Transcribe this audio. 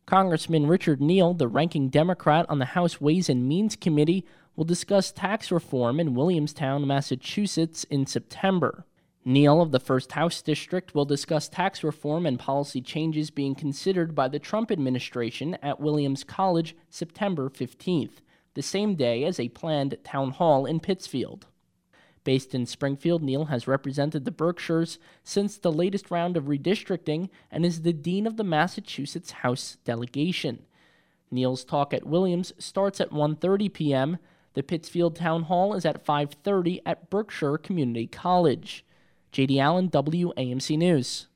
Congressman Richard Neal, the ranking Democrat on the House Ways and Means Committee, will discuss tax reform in Williamstown, Massachusetts in September. Neal of the 1st House District will discuss tax reform and policy changes being considered by the Trump administration at Williams College September 15th, the same day as a planned town hall in Pittsfield. Based in Springfield, Neal has represented the Berkshires since the latest round of redistricting and is the dean of the Massachusetts House delegation. Neal's talk at Williams starts at 1:30 p.m. The Pittsfield Town Hall is at 5:30 at Berkshire Community College. J.D. Allen, WAMC News.